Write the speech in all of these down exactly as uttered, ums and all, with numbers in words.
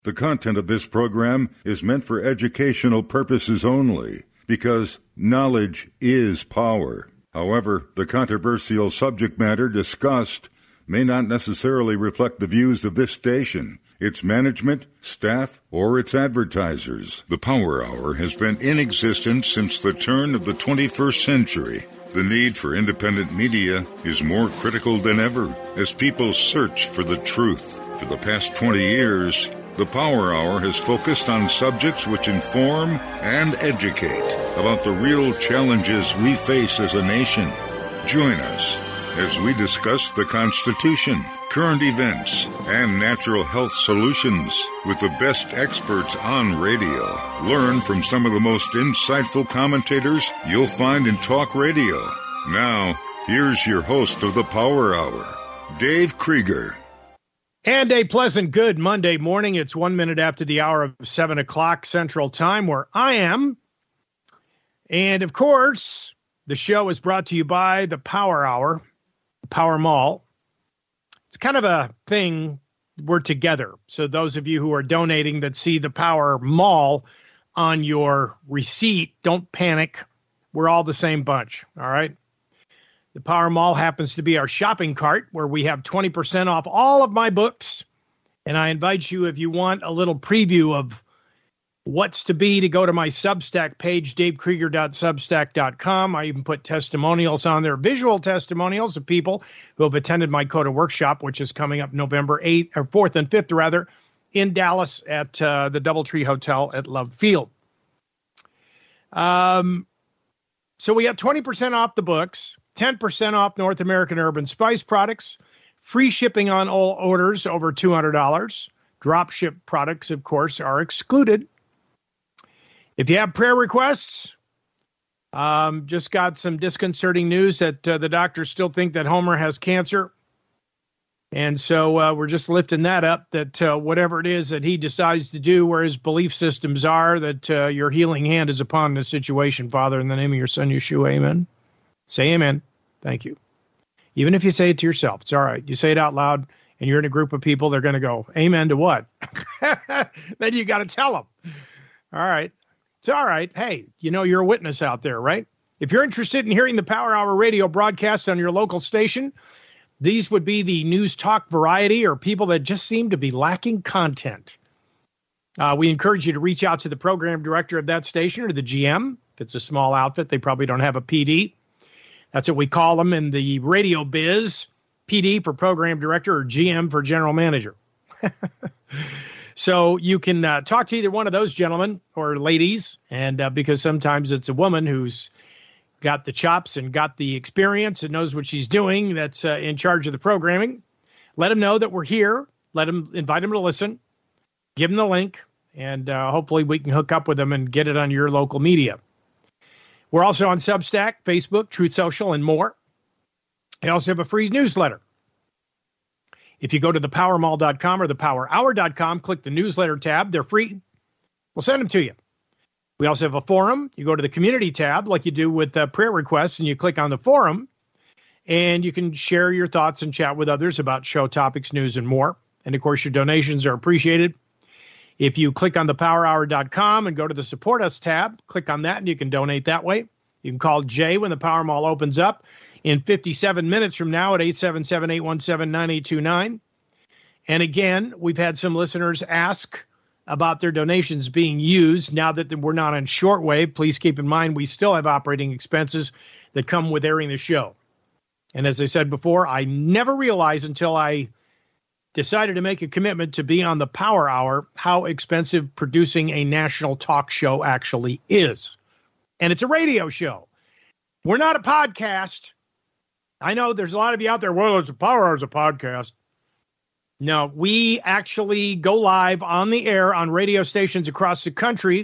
The content of this program is meant for educational purposes only, because knowledge is power. However, the controversial subject matter discussed may not necessarily reflect the views of this station, its management, staff, or its advertisers. The Power Hour has been in existence since the turn of the twenty-first century. The need for independent media is more critical than ever as people search for the truth. For the past twenty years, the Power Hour has focused on subjects which inform and educate about the real challenges we face as a nation. Join us as we discuss the Constitution, current events, and natural health solutions with the best experts on radio. Learn from some of the most insightful commentators you'll find in talk radio. Now, here's your host of the Power Hour, Dave Krieger. And a pleasant good Monday morning. It's one minute after the hour of seven o'clock Central Time, where I am. And, of course, the show is brought to you by the Power Hour, Power Mall. It's kind of a thing, we're together. So those of you who are donating that see the Power Mall on your receipt, don't panic. We're all the same bunch, all right? The Power Mall happens to be our shopping cart where we have twenty percent off all of my books. And I invite you, if you want a little preview of what's to be, to go to my Substack page, dave krieger dot substack dot com. I even put testimonials on there, visual testimonials of people who have attended my CODA workshop, which is coming up November eighth, or fourth and fifth, rather, in Dallas at uh, the Doubletree Hotel at Love Field. Um, so we got twenty percent off the books, ten percent off North American Herb and Spice products, free shipping on all orders over two hundred dollars. Drop ship products, of course, are excluded. If you have prayer requests, um, just got some disconcerting news that uh, the doctors still think that Homer has cancer. And so uh, we're just lifting that up, that uh, whatever it is that he decides to do, where his belief systems are, that uh, your healing hand is upon the situation, Father, in the name of your son, Yeshua, amen. Say amen. Thank you. Even if you say it to yourself, it's all right. You say it out loud and you're in a group of people, they're going to go, amen to what? Then you got to tell them. All right. It's all right. Hey, you know, you're a witness out there, right? If you're interested in hearing the Power Hour radio broadcast on your local station, these would be the news talk variety or people that just seem to be lacking content. Uh, we encourage you to reach out to the program director of that station or the G M. If it's a small outfit, they probably don't have a P D. That's what we call them in the radio biz, P D for program director or G M for general manager. So you can uh, talk to either one of those gentlemen or ladies, and uh, because sometimes it's a woman who's got the chops and got the experience and knows what she's doing that's uh, in charge of the programming. Let them know that we're here. Let them invite them to listen. Give them the link, and uh, hopefully we can hook up with them and get it on your local media. We're also on Substack, Facebook, Truth Social, and more. I also have a free newsletter. If you go to the power mall dot com or the power hour dot com, click the newsletter tab. They're free. We'll send them to you. We also have a forum. You go to the community tab like you do with uh, prayer requests, and you click on the forum, and you can share your thoughts and chat with others about show topics, news, and more. And, of course, your donations are appreciated. If you click on the power hour dot com and go to the Support Us tab, click on that, and you can donate that way. You can call Jay when the Power Mall opens up in fifty-seven minutes from now at eight seven seven, eight one seven, nine eight two nine. And, again, we've had some listeners ask about their donations being used now that we're not on shortwave. Please keep in mind we still have operating expenses that come with airing the show. And as I said before, I never realized until I decided to make a commitment to be on the Power Hour how expensive producing a national talk show actually is. And it's a radio show. We're not a podcast. I know there's a lot of you out there, well, it's a Power Hour, it's a podcast. No, we actually go live on the air on radio stations across the country.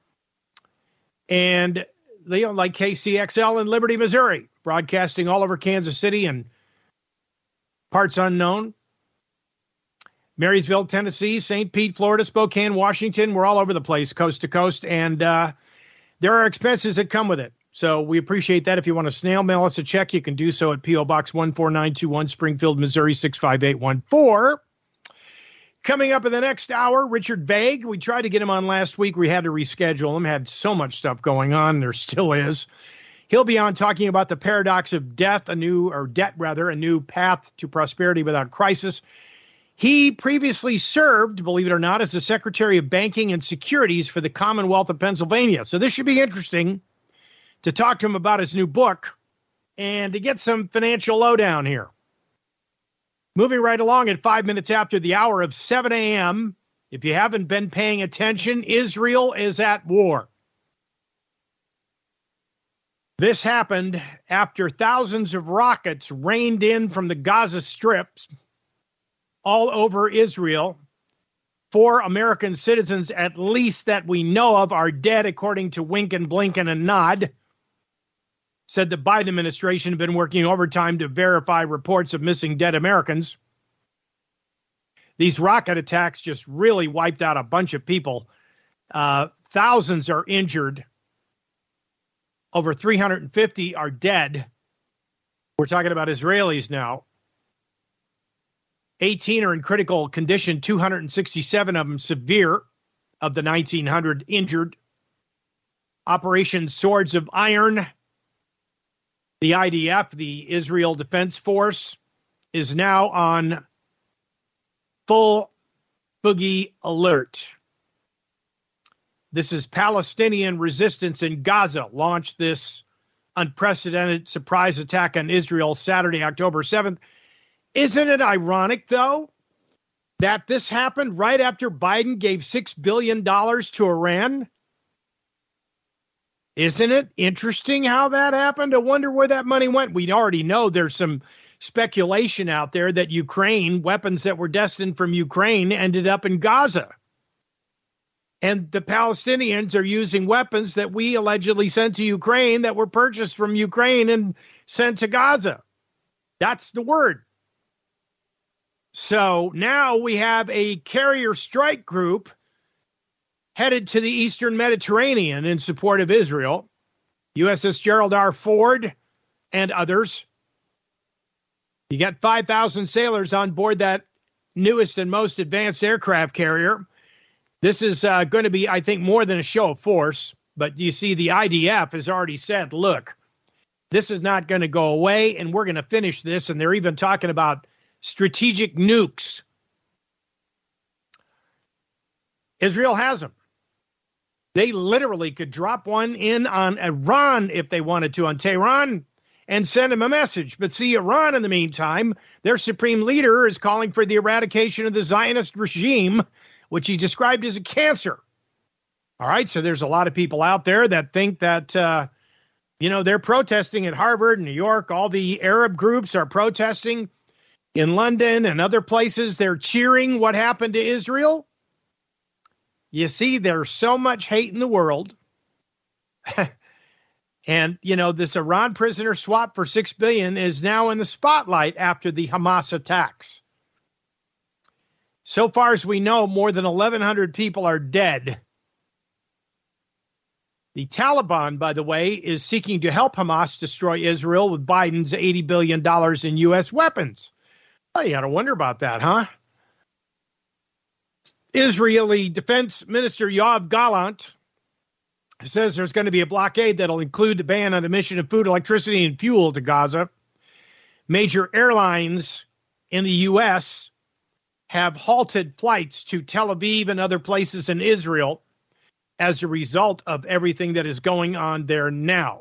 And they are like K C X L in Liberty, Missouri, broadcasting all over Kansas City and parts unknown. Marysville, Tennessee, Saint Pete, Florida, Spokane, Washington. We're all over the place, coast to coast. And uh, there are expenses that come with it. So we appreciate that. If you want to snail mail us a check, you can do so at P O Box one four nine two one, Springfield, Missouri, six five eight one four. Coming up in the next hour, Richard Vague. We tried to get him on last week. We had to reschedule him. Had so much stuff going on. There still is. He'll be on talking about the paradox of death, a new, or debt rather, a new path to prosperity without crisis. He previously served, believe it or not, as the Secretary of Banking and Securities for the Commonwealth of Pennsylvania. So this should be interesting to talk to him about his new book and to get some financial lowdown here. Moving right along at five minutes after the hour of seven a.m., if you haven't been paying attention, Israel is at war. This happened after thousands of rockets rained in from the Gaza Strip all over Israel. Four American citizens, at least that we know of, are dead, according to Wink and Blink and a Nod. Said the Biden administration had been working overtime to verify reports of missing dead Americans. These rocket attacks just really wiped out a bunch of people. Uh, thousands are injured. Over three hundred fifty are dead. We're talking about Israelis now. eighteen are in critical condition, two hundred sixty-seven of them severe, of the nineteen hundred injured. Operation Swords of Iron. The I D F, the Israel Defense Force, is now on full boogie alert. This is Palestinian resistance in Gaza launched this unprecedented surprise attack on Israel Saturday, October seventh. Isn't it ironic, though, that this happened right after Biden gave six billion dollars to Iran? Isn't it interesting how that happened? I wonder where that money went. We already know there's some speculation out there that Ukraine, weapons that were destined from Ukraine, ended up in Gaza. And the Palestinians are using weapons that we allegedly sent to Ukraine that were purchased from Ukraine and sent to Gaza. That's the word. So now we have a carrier strike group headed to the Eastern Mediterranean in support of Israel. U S S Gerald R. Ford and others. You got five thousand sailors on board that newest and most advanced aircraft carrier. This is uh, going to be, I think, more than a show of force. But you see, the I D F has already said, look, this is not going to go away, and we're going to finish this. And they're even talking about strategic nukes. Israel has them. They literally could drop one in on Iran if they wanted to, on Tehran, and send them a message. But see, Iran, in the meantime, their supreme leader is calling for the eradication of the Zionist regime, which he described as a cancer. All right, so there's a lot of people out there that think that, uh, you know, they're protesting at Harvard, New York. All the Arab groups are protesting in London and other places. They're cheering what happened to Israel. You see, there's so much hate in the world. And, you know, this Iran prisoner swap for six billion dollars is now in the spotlight after the Hamas attacks. So far as we know, more than eleven hundred people are dead. The Taliban, by the way, is seeking to help Hamas destroy Israel with Biden's eighty billion dollars in U S weapons. Oh, you got to wonder about that, huh? Israeli Defense Minister Yoav Gallant says there's going to be a blockade that'll include the ban on emission of food, electricity, and fuel to Gaza. Major airlines in the U S have halted flights to Tel Aviv and other places in Israel as a result of everything that is going on there now.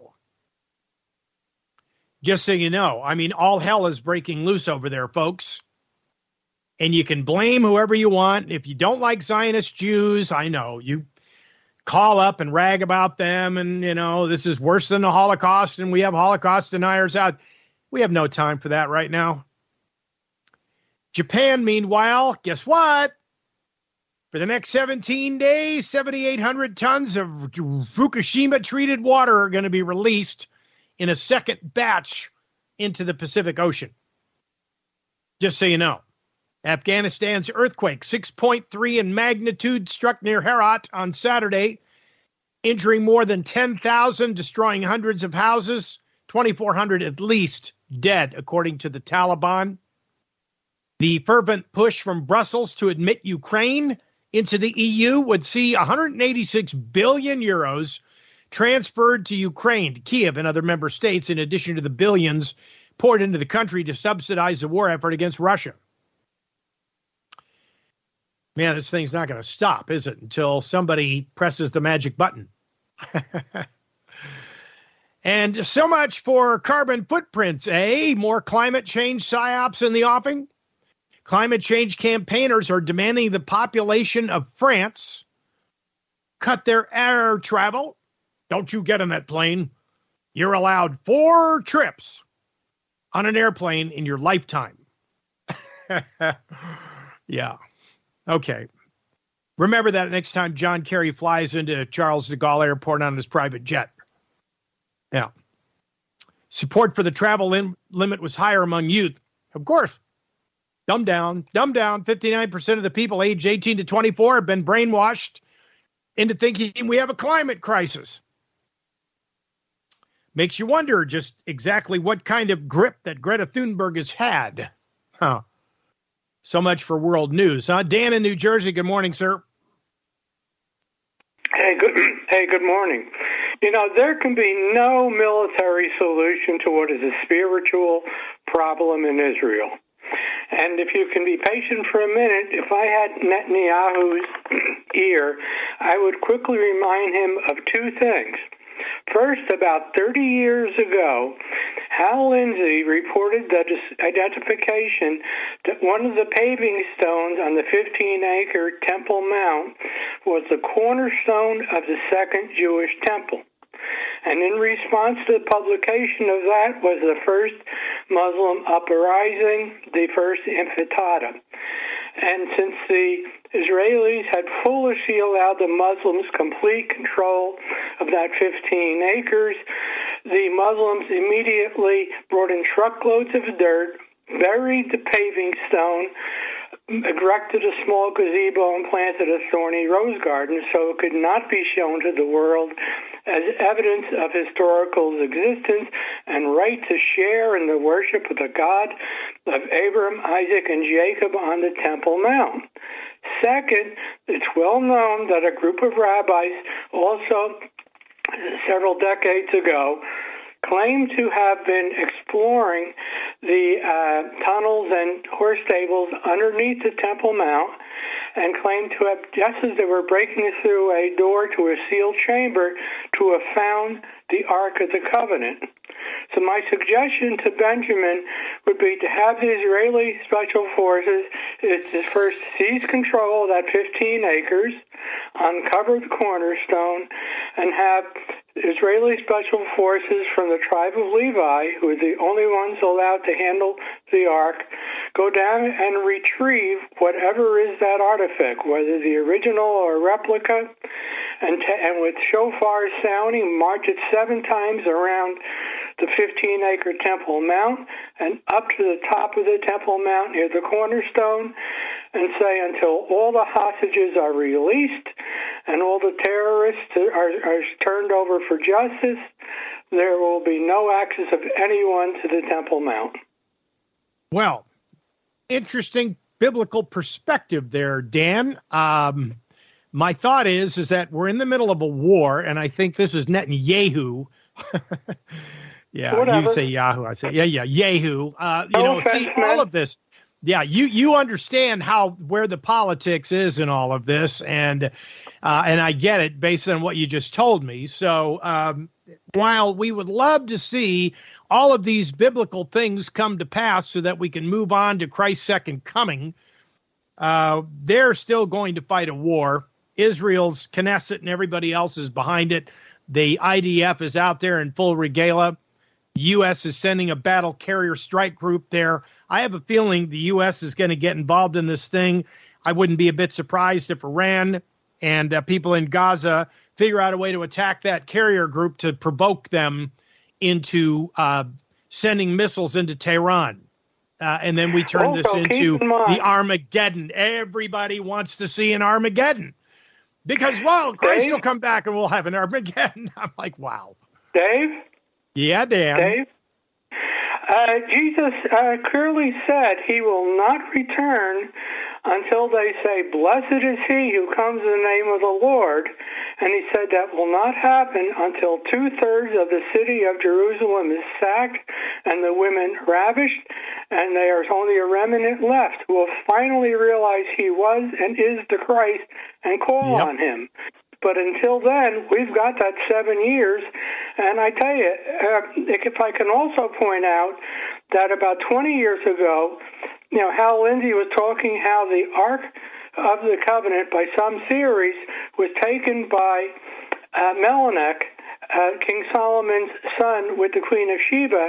Just so you know, I mean, all hell is breaking loose over there, folks. And you can blame whoever you want. If you don't like Zionist Jews, I know, you call up and rag about them and, you know, this is worse than the Holocaust and we have Holocaust deniers out. We have no time for that right now. Japan, meanwhile, guess what? For the next seventeen days, seven thousand eight hundred tons of Fukushima-treated water are going to be released in a second batch into the Pacific Ocean. Just so you know. Afghanistan's earthquake, six point three in magnitude, struck near Herat on Saturday, injuring more than ten thousand, destroying hundreds of houses, twenty-four hundred at least dead, according to the Taliban. The fervent push from Brussels to admit Ukraine into the E U would see one hundred eighty-six billion euros transferred to Ukraine, to Kiev and other member states, in addition to the billions poured into the country to subsidize the war effort against Russia. Man, this thing's not going to stop, is it, until somebody presses the magic button. And so much for carbon footprints, eh? More climate change psyops in the offing? Climate change campaigners are demanding the population of France cut their air travel. Don't you get on that plane. You're allowed four trips on an airplane in your lifetime. Yeah. Okay. Remember that next time John Kerry flies into Charles de Gaulle Airport on his private jet. Yeah. Support for the travel lim- limit was higher among youth. Of course. Dumb down, dumb down. fifty-nine percent of the people aged eighteen to twenty-four have been brainwashed into thinking we have a climate crisis. Makes you wonder just exactly what kind of grip that Greta Thunberg has had. Huh. So much for world news, huh? Dan in New Jersey, good morning, sir. Hey, good, hey, good morning. You know, there can be no military solution to what is a spiritual problem in Israel. And if you can be patient for a minute, if I had Netanyahu's ear, I would quickly remind him of two things. First, about thirty years ago, Hal Lindsey reported that his identification that one of the paving stones on the fifteen-acre Temple Mount was the cornerstone of the second Jewish temple. And in response to the publication of that was the first Muslim uprising, the first Intifada. And since the Israelis had foolishly allowed the Muslims complete control of that fifteen acres, the Muslims immediately brought in truckloads of dirt, buried the paving stone, erected a small gazebo, and planted a thorny rose garden so it could not be shown to the world as evidence of historical existence and right to share in the worship of the God of Abraham, Isaac, and Jacob on the Temple Mount. Second, it's well known that a group of rabbis also several decades ago claimed to have been exploring the uh, tunnels and horse stables underneath the Temple Mount and claimed to have, just as they were breaking through a door to a sealed chamber, to have found the Ark of the Covenant. So my suggestion to Benjamin would be to have the Israeli Special Forces is to first seize control of that fifteen acres, uncover the cornerstone, and have Israeli Special Forces from the tribe of Levi, who are the only ones allowed to handle the Ark, go down and retrieve whatever is that artifact, whether the original or replica, and, t- and with shofar sounding, march it seven times around the fifteen-acre Temple Mount and up to the top of the Temple Mount near the cornerstone, and say until all the hostages are released and all the terrorists are, are turned over for justice, there will be no access of anyone to the Temple Mount. Well, interesting biblical perspective there, Dan. Um, my thought is, is that we're in the middle of a war, and I think this is Netanyahu. Yeah, Whatever. You say Yahoo, I say, yeah, yeah, Yahoo. Uh, you No know, offense, see, man. all of this. Yeah, you, you understand how where the politics is in all of this, and uh, and I get it based on what you just told me. So um, while we would love to see all of these biblical things come to pass so that we can move on to Christ's second coming, uh, they're still going to fight a war. Israel's Knesset and everybody else is behind it. The I D F is out there in full regalia. U S is sending a battle carrier strike group there. I have a feeling the U S is going to get involved in this thing. I wouldn't be a bit surprised if Iran and uh, people in Gaza figure out a way to attack that carrier group to provoke them into uh, sending missiles into Tehran. Uh, and then we turn this Also, keep into in mind- the Armageddon. Everybody wants to see an Armageddon because, well, Christ Dave? will come back and we'll have an Armageddon. I'm like, wow. Dave? Yeah, Dan. Dave? Uh, Jesus uh, clearly said he will not return until they say, "Blessed is he who comes in the name of the Lord." And he said that will not happen until two-thirds of the city of Jerusalem is sacked and the women ravished, and there's only a remnant left who will finally realize he was and is the Christ and call yep. on him. But until then, we've got that seven years. And I tell you, uh, if I can also point out that about twenty years ago, you know, Hal Lindsey was talking how the Ark of the Covenant, by some theories, was taken by uh, Melech, uh, King Solomon's son, with the Queen of Sheba,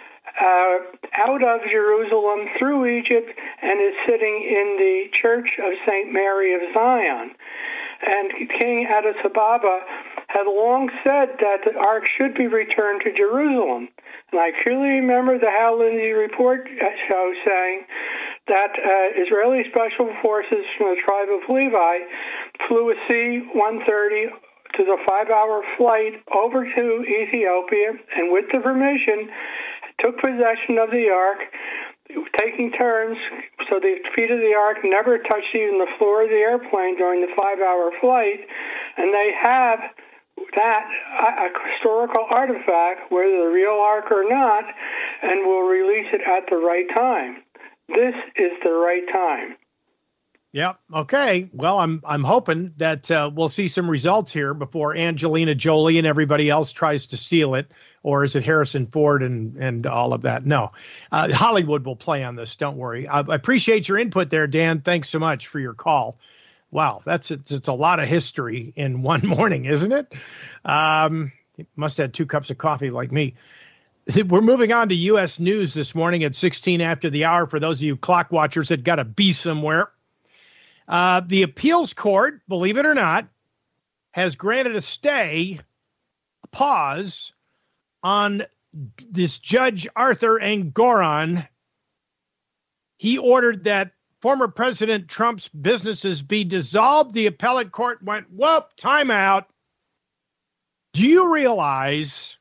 uh, out of Jerusalem through Egypt, and is sitting in the Church of Saint Mary of Zion. And King Adesababa had long said that the Ark should be returned to Jerusalem. And I clearly remember the Hal Lindsey report show saying that uh, Israeli Special Forces from the tribe of Levi flew a C one thirty to the five-hour flight over to Ethiopia, and with the permission, took possession of the Ark, taking turns, so the feet of the Ark never touched even the floor of the airplane during the five-hour flight, and they have that a historical artifact, whether the real Ark or not, and will release it at the right time. This is the right time. Yep. Okay. Well, I'm I'm hoping that uh, we'll see some results here before Angelina Jolie and everybody else tries to steal it. Or is it Harrison Ford and, and all of that? No. Uh, Hollywood will play on this. Don't worry. I, I appreciate your input there, Dan. Thanks so much for your call. Wow, that's it's, it's a lot of history in one morning, isn't it? Um, must have had two cups of coffee like me. We're moving on to U S News this morning at sixteen after the hour. For those of you clock watchers that got to be somewhere. Uh, the appeals court, believe it or not, has granted a stay, a pause, on this Judge Arthur Engoron. He ordered that former President Trump's businesses be dissolved. The appellate court went, whoop, timeout. Do you realize,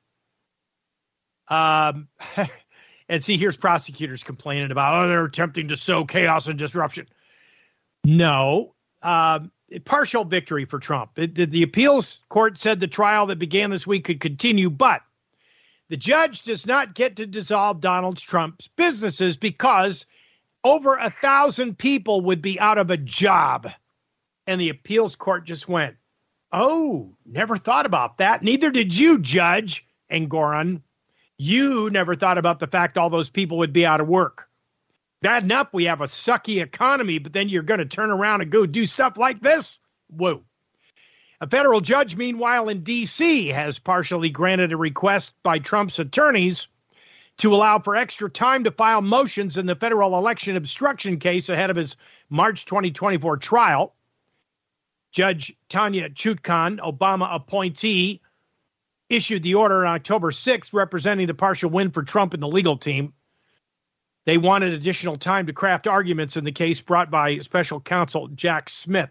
um, and see, here's prosecutors complaining about, oh, they're attempting to sow chaos and disruption. No, uh, partial victory for Trump. It, the, the appeals court said the trial that began this week could continue, but the judge does not get to dissolve Donald Trump's businesses because over a thousand people would be out of a job. And the appeals court just went, oh, never thought about that. Neither did you, Judge Engoron. You never thought about the fact all those people would be out of work. Bad enough we have a sucky economy, but then you're going to turn around and go do stuff like this? Whoa. A federal judge, meanwhile, in D C has partially granted a request by Trump's attorneys to allow for extra time to file motions in the federal election obstruction case ahead of his March twenty twenty-four trial. Judge Tanya Chutkan, Obama appointee, issued the order on October sixth, representing the partial win for Trump and the legal team. They wanted additional time to craft arguments in the case brought by special counsel Jack Smith.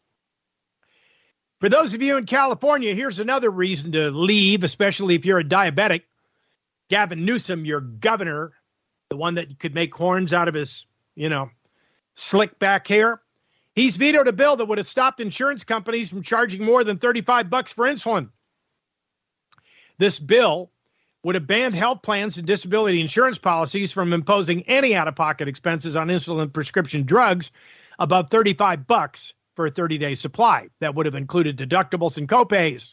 For those of you in California, here's another reason to leave, especially if you're a diabetic. Gavin Newsom, your governor, the one that could make horns out of his, you know, slick back hair, he's vetoed a bill that would have stopped insurance companies from charging more than thirty-five bucks for insulin. This bill would have banned health plans and disability insurance policies from imposing any out-of-pocket expenses on insulin prescription drugs above thirty-five bucks for a thirty-day supply. That would have included deductibles and copays.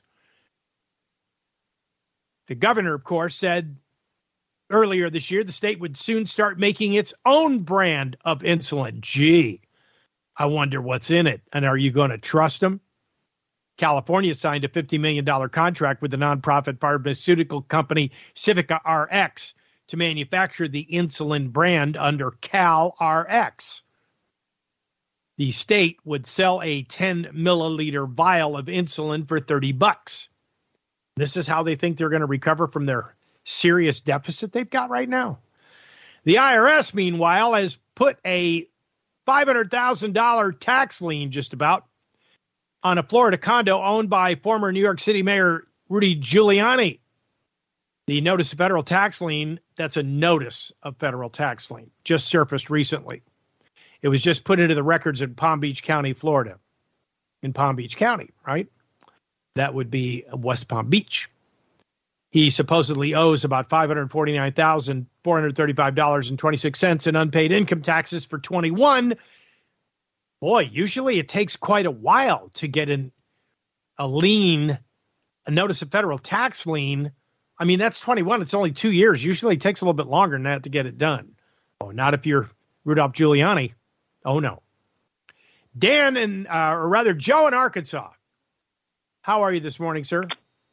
The governor, of course, said earlier this year the state would soon start making its own brand of insulin. Gee, I wonder what's in it. And are you going to trust them? California signed a fifty million dollars contract with the nonprofit pharmaceutical company Civica R X to manufacture the insulin brand under Cal R X. The state would sell a ten milliliter vial of insulin for thirty bucks. This is how they think they're going to recover from their serious deficit they've got right now. The I R S, meanwhile, has put a five hundred thousand dollars tax lien just about on a Florida condo owned by former New York City Mayor Rudy Giuliani. The notice of federal tax lien, that's a notice of federal tax lien, just surfaced recently. It was just put into the records in Palm Beach County, Florida. In Palm Beach County, right? That would be West Palm Beach. He supposedly owes about five hundred forty-nine thousand four hundred thirty-five dollars and twenty-six cents in unpaid income taxes for twenty-one. Boy, usually it takes quite a while to get an, a lien, a notice of federal tax lien. I mean, that's twenty-one. It's only two years. Usually it takes a little bit longer than that to get it done. Oh, not if you're Rudolph Giuliani. Oh, no. Dan, and uh, or rather Joe in Arkansas. How are you this morning, sir?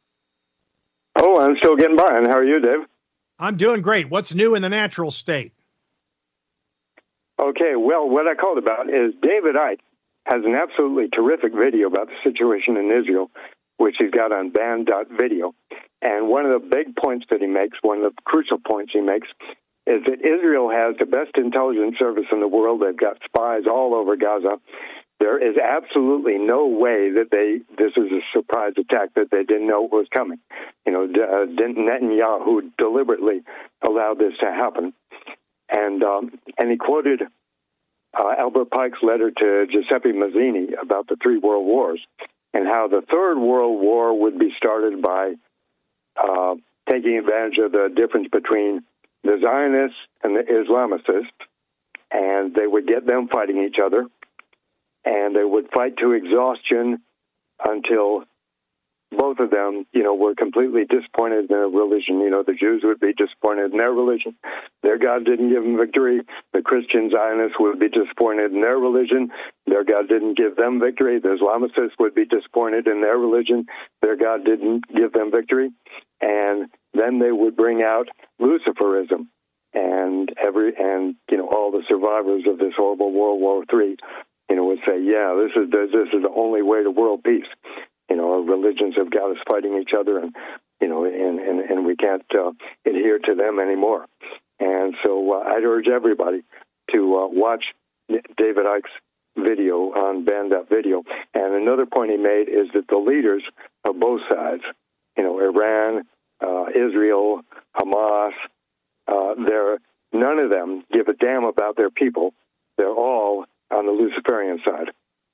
Oh, I'm still getting by. And how are you, Dave? I'm doing great. What's new in the natural state? Okay, well, what I called about is David Icke has an absolutely terrific video about the situation in Israel, which he's got on band dot video. And one of the big points that he makes, one of the crucial points he makes, is that Israel has the best intelligence service in the world. They've got spies all over Gaza. There is absolutely no way that they, this is a surprise attack, that they didn't know it was coming. You know, uh, Netanyahu deliberately allowed this to happen. And um, and he quoted uh, Albert Pike's letter to Giuseppe Mazzini about the three world wars and how the third world war would be started by uh, taking advantage of the difference between the Zionists and the Islamicists, and they would get them fighting each other. And they would fight to exhaustion until both of them, you know, were completely disappointed in their religion. You know, the Jews would be disappointed in their religion. Their God didn't give them victory. The Christian Zionists would be disappointed in their religion. Their God didn't give them victory. The Islamicists would be disappointed in their religion. Their God didn't give them victory. And then they would bring out Luciferism. And every, and, you know, all the survivors of this horrible World War Three, you know, would say, yeah, this is the, this is the only way to world peace. You know, our religions have got us fighting each other, and you know, and and, and we can't uh, adhere to them anymore. And so, uh, I'd urge everybody to uh, watch David Icke's video on band dot video. And another point he made is that the leaders of both sides, you know, Iran, uh, Israel, Hamas, uh, they're none of them give a damn about their people. They're all on the Luciferian side.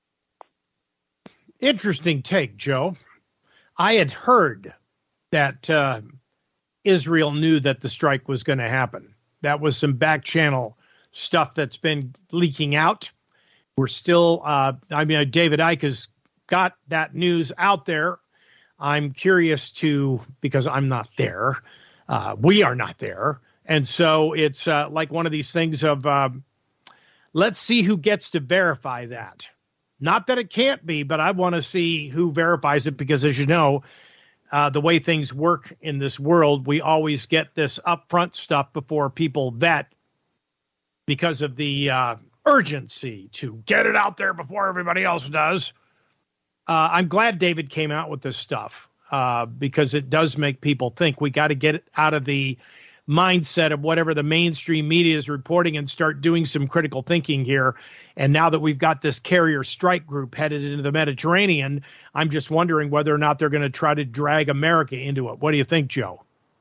Interesting take, Joe. I had heard that uh, Israel knew that the strike was going to happen. That was some back channel stuff that's been leaking out. We're still, uh, I mean, David Icke has got that news out there. I'm curious to, because I'm not there. Uh, we are not there. And so it's uh, like one of these things of, uh, let's see who gets to verify that. Not that it can't be, but I want to see who verifies it because, as you know, uh, the way things work in this world, we always get this upfront stuff before people vet because of the uh, urgency to get it out there before everybody else does. Uh, I'm glad David came out with this stuff uh, because it does make people think. We got to get it out of the mindset of whatever the mainstream media is reporting and start doing some critical thinking here. And now that we've got this carrier strike group headed into the Mediterranean, I'm just wondering whether or not they're going to try to drag America into it. What do you think, Joe?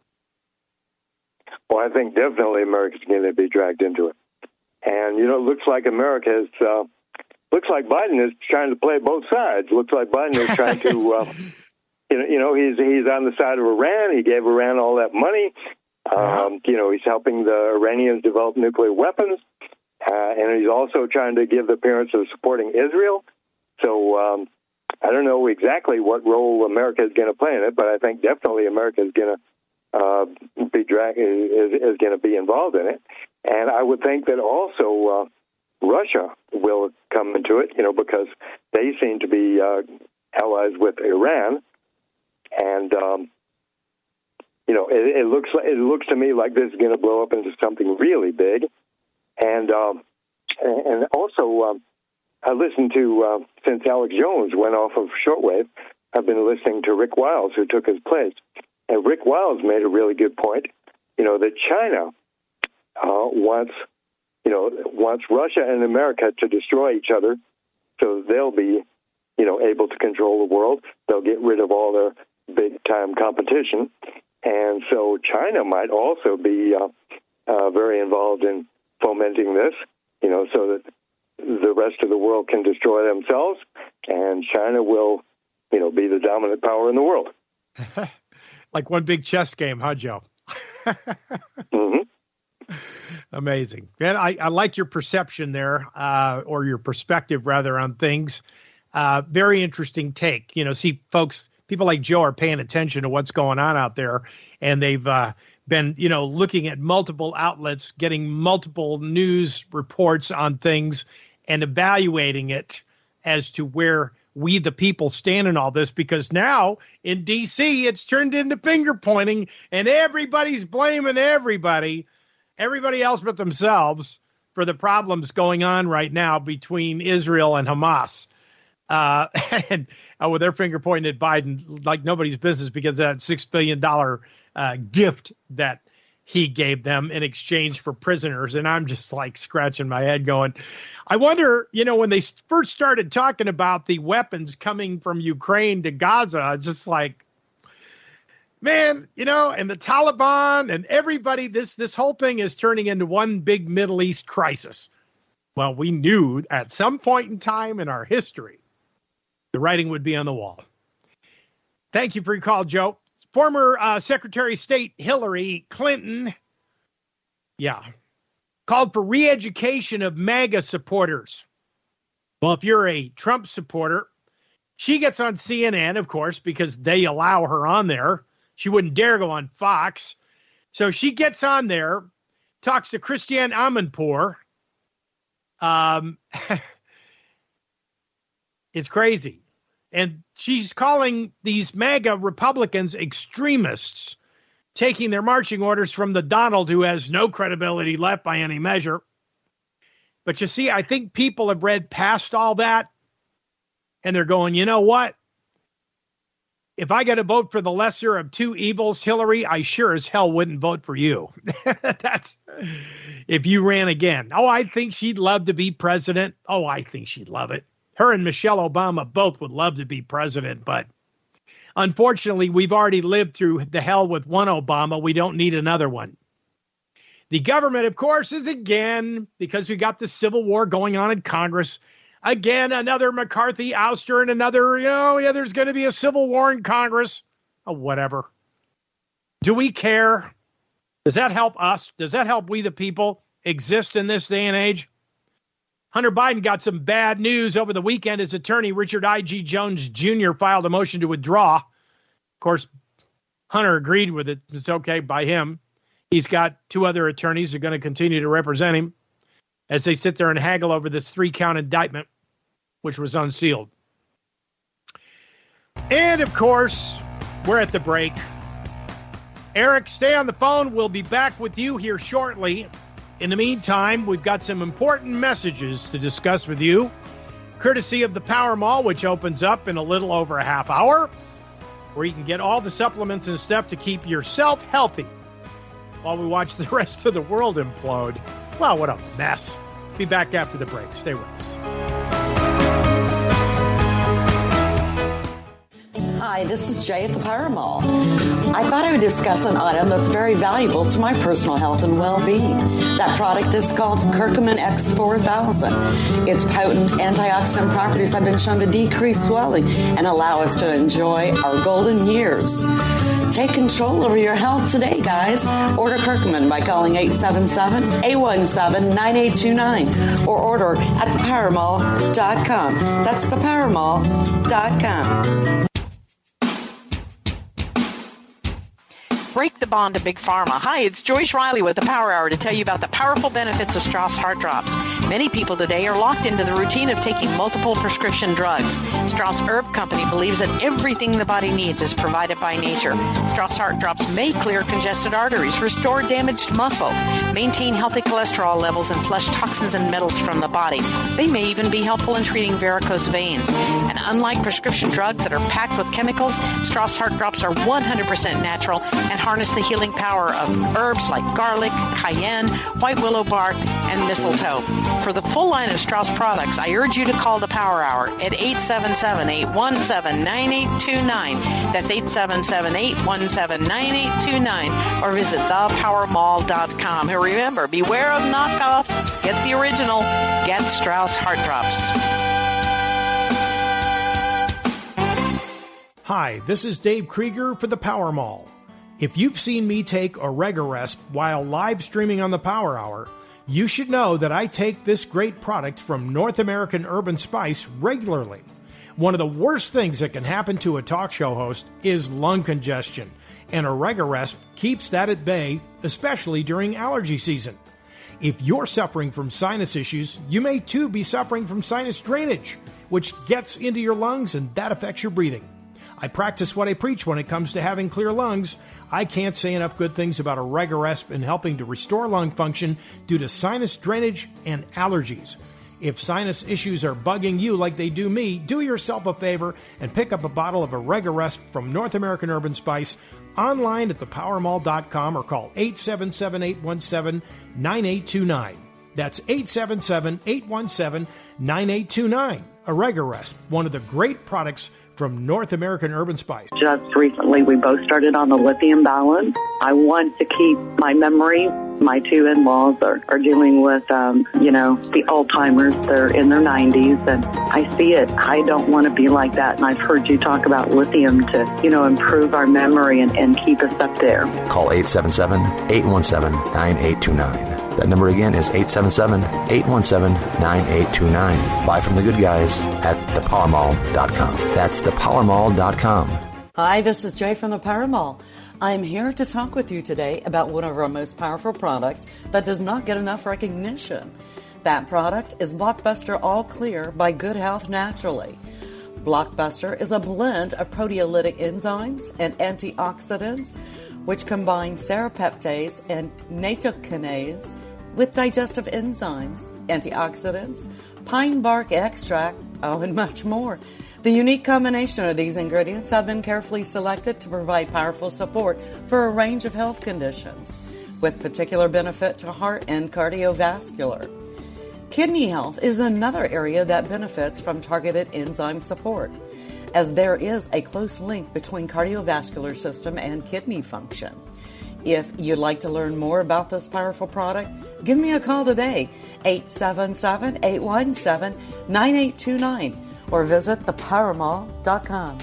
Well, I think definitely America's going to be dragged into it. And, you know, it looks like America is, uh, looks like Biden is trying to play both sides. Looks like Biden is trying to, uh, you know, you know, he's, he's on the side of Iran. He gave Iran all that money. Um, you know, he's helping the Iranians develop nuclear weapons, uh, and he's also trying to give the appearance of supporting Israel. So um, I don't know exactly what role America is going to play in it, but I think definitely America is going to uh, be drag- is, is going to be involved in it. And I would think that also uh, Russia will come into it, you know, because they seem to be uh, allies with Iran, and um, You know, it, it looks like, it looks to me like this is going to blow up into something really big, and um, and also um, I listened to uh, since Alex Jones went off of shortwave, I've been listening to Rick Wiles, who took his place, and Rick Wiles made a really good point. You know that China uh, wants, you know, wants Russia and America to destroy each other, so they'll be, you know, able to control the world. They'll get rid of all their big time competition. And so China might also be uh, uh, very involved in fomenting this, you know, so that the rest of the world can destroy themselves, and China will, you know, be the dominant power in the world. Like one big chess game, huh, Joe? Mm-hmm. Amazing. Man, I, I like your perception there, uh, or your perspective, rather, on things. Uh, very interesting take. You know, see, folks, people like Joe are paying attention to what's going on out there, and they've uh, been, you know, looking at multiple outlets, getting multiple news reports on things, and evaluating it as to where we, the people, stand in all this, because now in D C it's turned into finger pointing, and everybody's blaming everybody, everybody else but themselves, for the problems going on right now between Israel and Hamas. Uh, and uh, with their finger pointing at Biden like nobody's business, because of that six billion dollars uh, gift that he gave them in exchange for prisoners. And I'm just like scratching my head going, I wonder, you know, when they first started talking about the weapons coming from Ukraine to Gaza, it's just like, man, you know, and the Taliban and everybody, this, this whole thing is turning into one big Middle East crisis. Well, we knew at some point in time in our history, the writing would be on the wall. Thank you for your call, Joe. Former uh, Secretary of State Hillary Clinton, yeah, called for re-education of MAGA supporters. Well, if you're a Trump supporter, she gets on C N N, of course, because they allow her on there. She wouldn't dare go on Fox. So she gets on there, talks to Christiane Amanpour. Um, it's crazy. And she's calling these MAGA Republicans extremists, taking their marching orders from the Donald who has no credibility left by any measure. But you see, I think people have read past all that, and they're going, you know what? If I got to vote for the lesser of two evils, Hillary, I sure as hell wouldn't vote for you. That's if you ran again. Oh, I think she'd love to be president. Oh, I think she'd love it. Her and Michelle Obama both would love to be president, but unfortunately, we've already lived through the hell with one Obama. We don't need another one. The government, of course, is again, because we got the Civil War going on in Congress, again, another McCarthy ouster and another, you know, yeah, there's going to be a Civil War in Congress. Oh, whatever. Do we care? Does that help us? Does that help we, the people, exist in this day and age? Hunter Biden got some bad news over the weekend. His attorney, Richard I G. Jones Junior, filed a motion to withdraw. Of course, Hunter agreed with it. It's okay by him. He's got two other attorneys who are going to continue to represent him as they sit there and haggle over this three-count indictment, which was unsealed. And, of course, we're at the break. Eric, stay on the phone. We'll be back with you here shortly. In the meantime, we've got some important messages to discuss with you, courtesy of the Power Mall, which opens up in a little over a half hour, where you can get all the supplements and stuff to keep yourself healthy while we watch the rest of the world implode. Wow, what a mess. Be back after the break. Stay with us. Hi, this is Jay at the Power Mall. I thought I would discuss an item that's very valuable to my personal health and well-being. That product is called Curcumin X four thousand. Its potent antioxidant properties have been shown to decrease swelling and allow us to enjoy our golden years. Take control over your health today, guys. Order Curcumin by calling eight seven seven, eight one seven, nine eight two nine or order at the power mall dot com. That's the power mall dot com. Break the bond to Big Pharma. Hi, it's Joyce Riley with the Power Hour to tell you about the powerful benefits of Strauss Heart Drops. Many people today are locked into the routine of taking multiple prescription drugs. Strauss Herb Company believes that everything the body needs is provided by nature. Strauss Heart Drops may clear congested arteries, restore damaged muscle, maintain healthy cholesterol levels, and flush toxins and metals from the body. They may even be helpful in treating varicose veins. And unlike prescription drugs that are packed with chemicals, Strauss Heart Drops are one hundred percent natural and harness the healing power of herbs like garlic, cayenne, white willow bark, and mistletoe. For the full line of Strauss products, I urge you to call the Power Hour at eight seven seven, eight one seven, nine eight two nine. That's eight seven seven, eight one seven, nine eight two nine. Or visit the power mall dot com. And remember, beware of knockoffs. Get the original. Get Strauss Heart Drops. Hi, this is Dave Krieger for the Power Mall. If you've seen me take Oregaresp while live streaming on the Power Hour, you should know that I take this great product from North American Herb and Spice regularly. One of the worst things that can happen to a talk show host is lung congestion, and Oregaresp keeps that at bay, especially during allergy season. If you're suffering from sinus issues, you may too be suffering from sinus drainage, which gets into your lungs and that affects your breathing. I practice what I preach when it comes to having clear lungs. I can't say enough good things about Oregaresp in helping to restore lung function due to sinus drainage and allergies. If sinus issues are bugging you like they do me, do yourself a favor and pick up a bottle of Oregaresp from North American Herb and Spice online at the power mall dot com or call eight seven seven, eight one seven, nine eight two nine. That's eight seven seven, eight one seven, nine eight two nine. Oregaresp, one of the great products from North American Herb and Spice. Just recently, we both started on the lithium balance. I want to keep my memory. My two in-laws are, are dealing with, um, you know, the Alzheimer's. They're in their nineties, and I see it. I don't want to be like that, and I've heard you talk about lithium to, you know, improve our memory and, and keep us up there. Call eight seven seven, eight one seven, nine eight two nine. That number again is eight seven seven, eight one seven, nine eight two nine. Buy from the good guys at the power mall dot com. That's the power mall dot com. Hi, this is Jay from the Power Mall. I'm here to talk with you today about one of our most powerful products that does not get enough recognition. That product is Blockbuster All Clear by Good Health Naturally. Blockbuster is a blend of proteolytic enzymes and antioxidants which combine serapeptase and nattokinase with digestive enzymes, antioxidants, pine bark extract, oh, and much more. The unique combination of these ingredients have been carefully selected to provide powerful support for a range of health conditions, with particular benefit to heart and cardiovascular. Kidney health is another area that benefits from targeted enzyme support, as there is a close link between cardiovascular system and kidney function. If you'd like to learn more about this powerful product, give me a call today, eight seven seven, eight one seven, nine eight two nine, or visit the power mall dot com.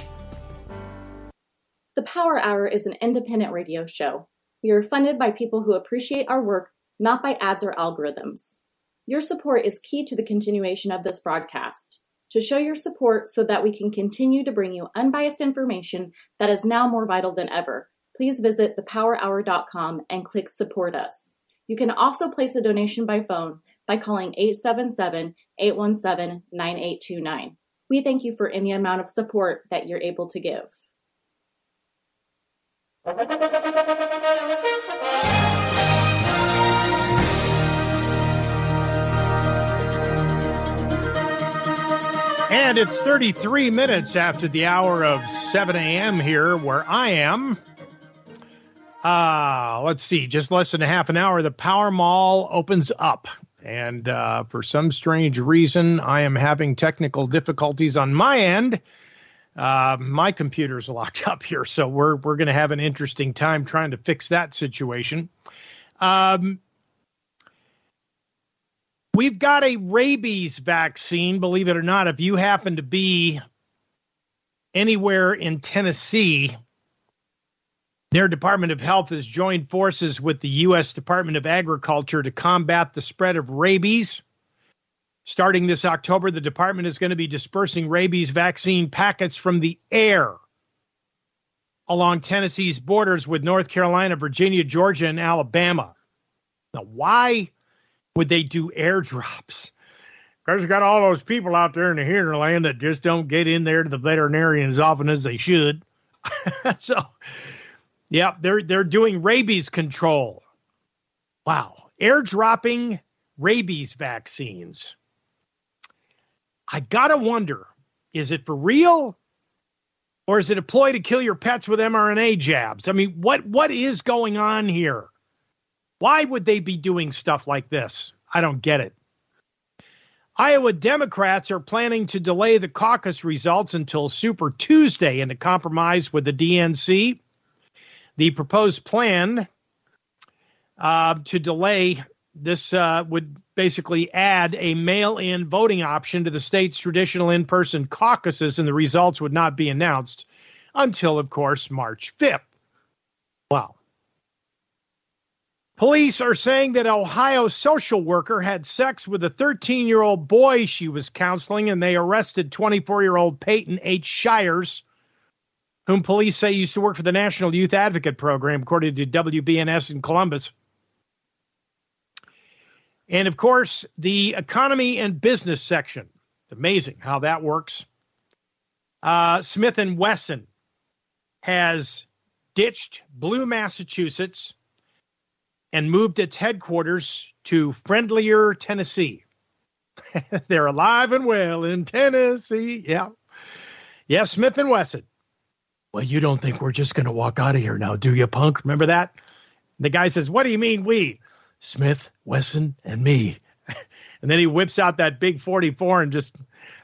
The Power Hour is an independent radio show. We are funded by people who appreciate our work, not by ads or algorithms. Your support is key to the continuation of this broadcast. To show your support so that we can continue to bring you unbiased information that is now more vital than ever, please visit the power hour dot com and click Support Us. You can also place a donation by phone by calling eight seven seven, eight one seven, nine eight two nine. We thank you for any amount of support that you're able to give. And it's thirty-three minutes after the hour of seven a.m. here where I am. Uh, let's see, just less than a half an hour, the Power Mall opens up. And uh, for some strange reason, I am having technical difficulties on my end. Uh, my computer's locked up here, so we're we're going to have an interesting time trying to fix that situation. Um, we've got a rabies vaccine, believe it or not. If you happen to be anywhere in Tennessee, their Department of Health has joined forces with the U S Department of Agriculture to combat the spread of rabies. Starting this October, the department is going to be dispersing rabies vaccine packets from the air along Tennessee's borders with North Carolina, Virginia, Georgia, and Alabama. Now, why would they do airdrops? Because you got all those people out there in the hinterland that just don't get in there to the veterinarian as often as they should. So, yeah, they're they're doing rabies control. Wow. Airdropping rabies vaccines. I got to wonder, is it for real Or is it a ploy to kill your pets with mRNA jabs? I mean, what what is going on here? Why would they be doing stuff like this? I don't get it. Iowa Democrats are planning to delay the caucus results until Super Tuesday in a compromise with the D N C. The proposed plan uh, to delay this uh, would basically add a mail-in voting option to the state's traditional in-person caucuses, and the results would not be announced until, of course, March fifth. Wow. Police are saying that Ohio social worker had sex with a thirteen-year-old boy she was counseling, and they arrested twenty-four-year-old Peyton H. Shires, whom police say used to work for the National Youth Advocate Program, according to W B N S in Columbus. And, of course, the economy and business section. It's amazing how that works. Uh, Smith and Wesson has ditched Blue, Massachusetts, and moved its headquarters to friendlier Tennessee. They're alive and well in Tennessee. Yeah. Yeah, Smith and Wesson. Well, you don't think we're just going to walk out of here now, do you, punk? Remember that? The guy says, what do you mean we? Smith, Wesson, and me. And then he whips out that big forty-four and just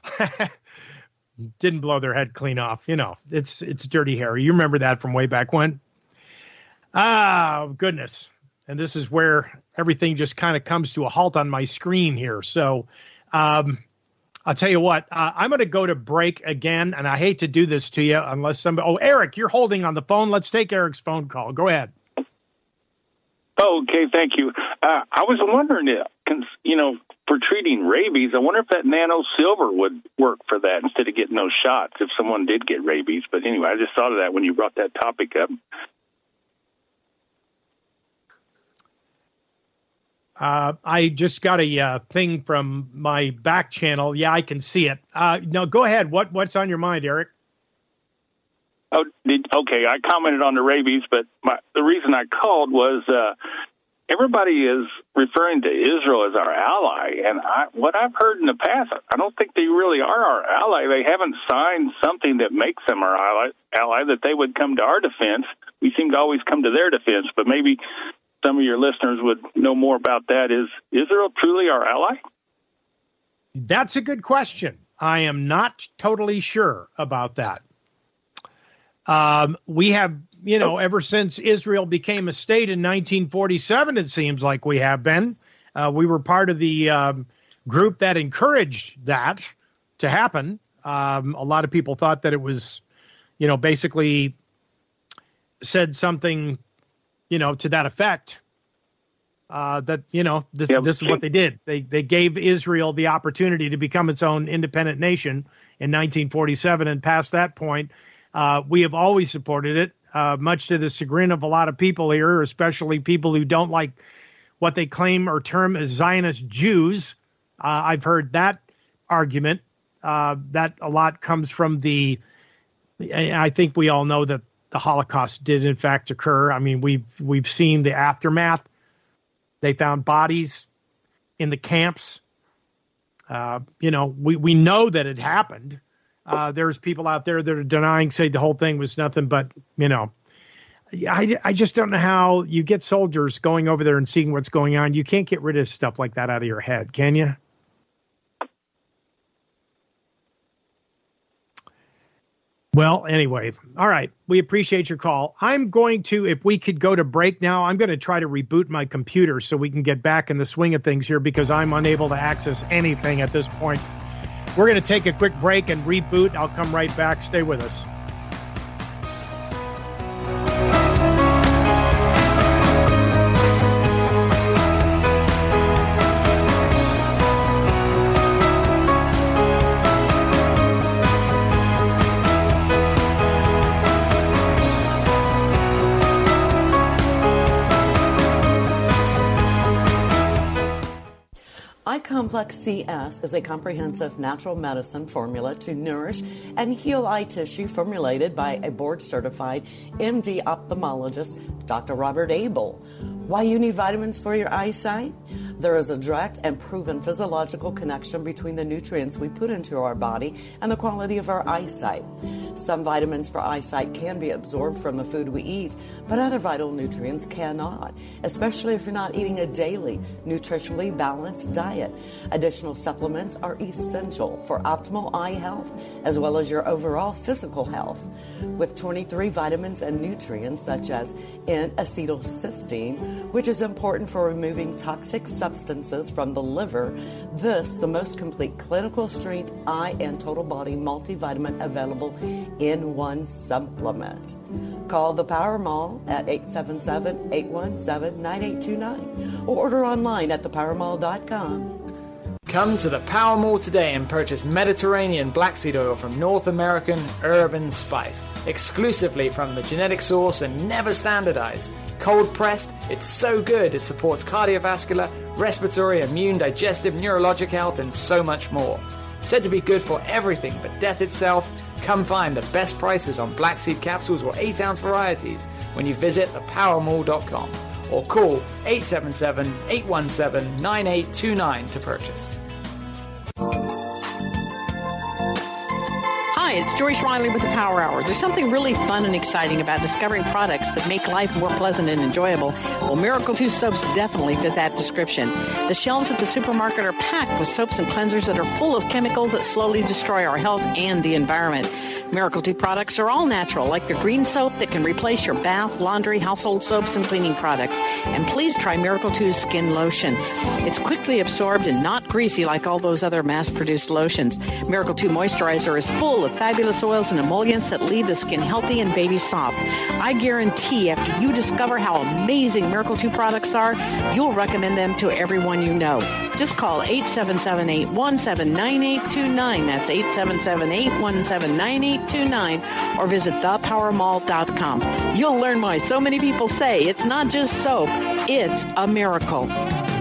didn't blow their head clean off. You know, it's it's Dirty Harry. You remember that from way back when? Ah, goodness. And this is where everything just kind of comes to a halt on my screen here. So um, I'll tell you what, uh, I'm going to go to break again, and I hate to do this to you unless somebody – oh, Eric, you're holding on the phone. Let's take Eric's phone call. Go ahead. Oh, okay, thank you. Uh, I was wondering, if, you know, for treating rabies, I wonder if that nano silver would work for that instead of getting those shots if someone did get rabies. But anyway, I just thought of that when you brought that topic up. Uh, I just got a uh, thing from my back channel. Yeah, I can see it. Uh, no, go ahead. What What's on your mind, Eric? Oh, did, okay. I commented on the rabies, but my, the reason I called was uh, everybody is referring to Israel as our ally, and I, what I've heard in the past, I don't think they really are our ally. They haven't signed something that makes them our ally, ally that they would come to our defense. We seem to always come to their defense, but maybe some of your listeners would know more about that. Is Israel truly our ally? That's a good question. I am not totally sure about that. Um, we have, you know, ever since Israel became a state in nineteen forty-seven, it seems like we have been. Uh, we were part of the um, group that encouraged that to happen. Um, a lot of people thought that it was, you know, basically said something, you know, to that effect. Uh, that, you know, this yeah, this is what they did. They they gave Israel the opportunity to become its own independent nation in nineteen forty-seven, and past that point, uh, we have always supported it, uh, much to the chagrin of a lot of people here, especially people who don't like what they claim or term as Zionist Jews. Uh, I've heard that argument. Uh, that a lot comes from the. I think we all know that the Holocaust did in fact occur. I mean, we've we've seen the aftermath. They found bodies in the camps. Uh, you know, we, we know that it happened. Uh, there's people out there that are denying, say the whole thing was nothing but, you know, I, I just don't know how you get soldiers going over there and seeing what's going on. You can't get rid of stuff like that out of your head, can you? Well, anyway, all right. We appreciate your call. I'm going to, if we could go to break now, I'm going to try to reboot my computer so we can get back in the swing of things here because I'm unable to access anything at this point. We're going to take a quick break and reboot. I'll come right back. Stay with us. Complex C S is a comprehensive natural medicine formula to nourish and heal eye tissue formulated by a board-certified M D ophthalmologist, Doctor Robert Abel. Why you need vitamins for your eyesight? There is a direct and proven physiological connection between the nutrients we put into our body and the quality of our eyesight. Some vitamins for eyesight can be absorbed from the food we eat, but other vital nutrients cannot, especially if you're not eating a daily, nutritionally balanced diet. Additional supplements are essential for optimal eye health as well as your overall physical health. With twenty-three vitamins and nutrients such as N-acetylcysteine, which is important for removing toxic substances from the liver, this the most complete clinical strength eye and total body multivitamin available in one supplement. Call the Power Mall at eight seven seven, eight one seven, nine eight two nine or order online at the power mall dot com. Come to the Power Mall today and purchase Mediterranean black seed oil from North American Urban Spice, exclusively from the genetic source and never standardized. Cold pressed, it's so good it supports cardiovascular, respiratory, immune, digestive, neurologic health, and so much more. Said to be good for everything but death itself, come find the best prices on black seed capsules or eight ounce varieties when you visit the power mall dot com or call eight seven seven, eight one seven, nine eight two nine to purchase. Hi, it's Joyce Riley with the Power Hour. There's something really fun and exciting about discovering products that make life more pleasant and enjoyable. Well, Miracle two soaps definitely fit that description. The shelves at the supermarket are packed with soaps and cleansers that are full of chemicals that slowly destroy our health and the environment. Miracle two products are all natural, like the green soap that can replace your bath, laundry, household soaps, and cleaning products. And please try Miracle two's Skin Lotion. It's quickly absorbed and not greasy like all those other mass-produced lotions. Miracle two Moisturizer is full of fabulous oils and emollients that leave the skin healthy and baby soft. I guarantee after you discover how amazing Miracle two products are, you'll recommend them to everyone you know. Just call eight seven seven, eight one seven, nine eight two nine. That's eight seven seven, eight one seven, nine eight two nine or visit the power mall dot com. You'll learn why so many people say it's not just soap, it's a miracle.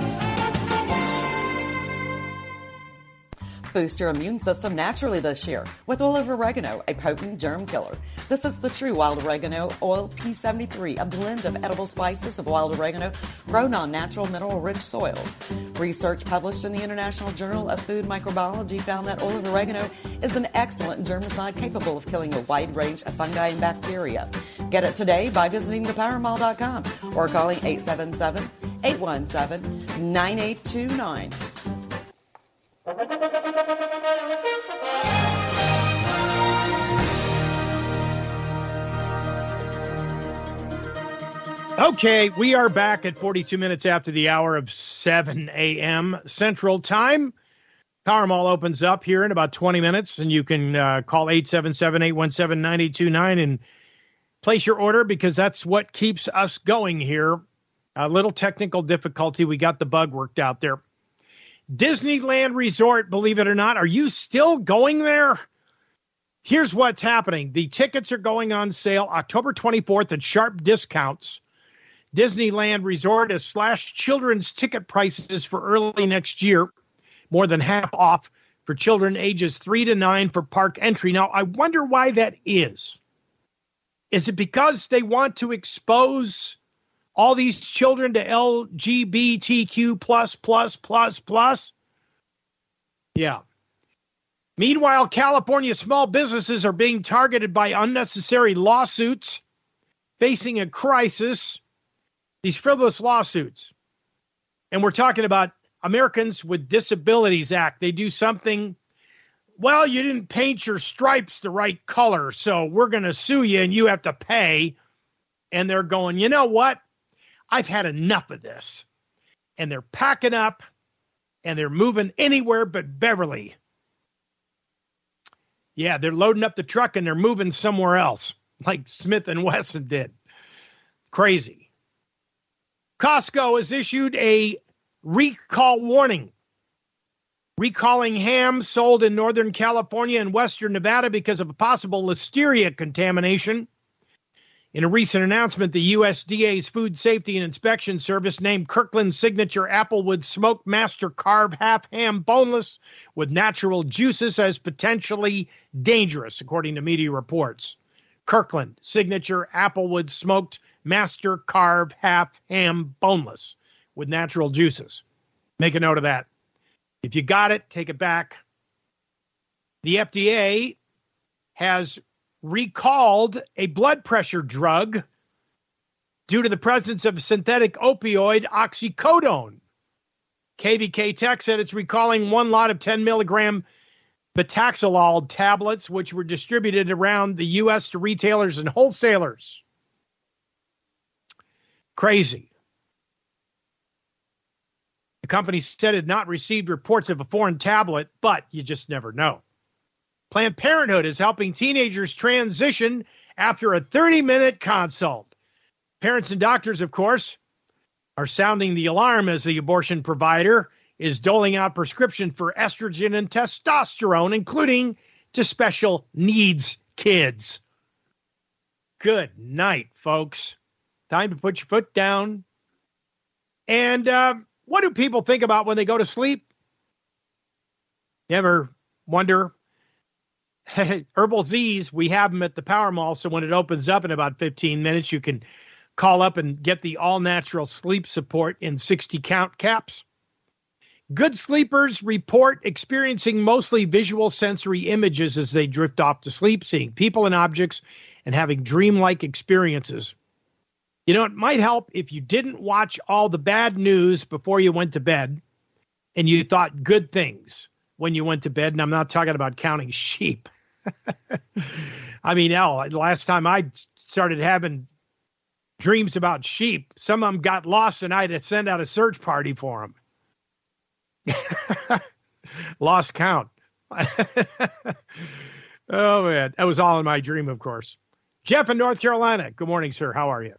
Boost your immune system naturally this year with oil of oregano, a potent germ killer. This is the true wild oregano oil P seventy-three, a blend of edible spices of wild oregano grown on natural mineral-rich soils. Research published in the International Journal of Food Microbiology found that oil of oregano is an excellent germicide capable of killing a wide range of fungi and bacteria. Get it today by visiting the power mall dot com or calling eight seven seven, eight one seven, nine eight two nine. Okay, we are back at forty-two minutes after the hour of seven a.m. Central Time. Power Mall opens up here in about twenty minutes, and you can uh, call eight seven seven, eight one seven, nine eight two nine and place your order because that's what keeps us going here. A little technical difficulty. We got the bug worked out there. Disneyland Resort, believe it or not. Are you still going there? Here's what's happening. The tickets are going on sale October twenty-fourth at sharp discounts. Disneyland Resort has slashed children's ticket prices for early next year, more than half off for children ages three to nine for park entry. Now, I wonder why that is. Is it because they want to expose all these children to L G B T Q plus, plus, plus, plus? Yeah. Meanwhile, California small businesses are being targeted by unnecessary lawsuits, facing a crisis. These frivolous lawsuits. And we're talking about Americans with Disabilities Act. They do something, well, you didn't paint your stripes the right color, so we're going to sue you and you have to pay. And they're going, you know what? I've had enough of this. And they're packing up and they're moving anywhere but Beverly. Yeah, they're loading up the truck and they're moving somewhere else, like Smith and Wesson did. Crazy. Costco has issued a recall warning, recalling ham sold in Northern California and Western Nevada because of a possible listeria contamination. In a recent announcement, the U S D A's Food Safety and Inspection Service named Kirkland Signature Applewood Smoked Master Carve Half Ham Boneless with natural juices as potentially dangerous, according to media reports. Kirkland Signature Applewood Smoked Master Carve Half Ham Boneless with natural juices. Make a note of that. If you got it, take it back. The F D A has recalled a blood pressure drug due to the presence of synthetic opioid oxycodone. K V K Tech said it's recalling one lot of ten milligram Betaxolol tablets, which were distributed around the U S to retailers and wholesalers. Crazy. The company said it had not received reports of a foreign tablet, but you just never know. Planned Parenthood is helping teenagers transition after a thirty-minute consult. Parents and doctors, of course, are sounding the alarm as the abortion provider is doling out prescription for estrogen and testosterone, including to special needs kids. Good night, folks. Time to put your foot down. And uh, what do people think about when they go to sleep? You ever wonder? Herbal Z's, we have them at the Power Mall, so when it opens up in about fifteen minutes, you can call up and get the all-natural sleep support in sixty-count caps. Good sleepers report experiencing mostly visual sensory images as they drift off to sleep, seeing people and objects, and having dreamlike experiences. You know, it might help if you didn't watch all the bad news before you went to bed and you thought good things when you went to bed, and I'm not talking about counting sheep. I mean, hell, last time I started having dreams about sheep, some of them got lost and I had to send out a search party for them. Lost count. Oh, man. That was all in my dream, of course. Jeff in North Carolina. Good morning, sir. How are you?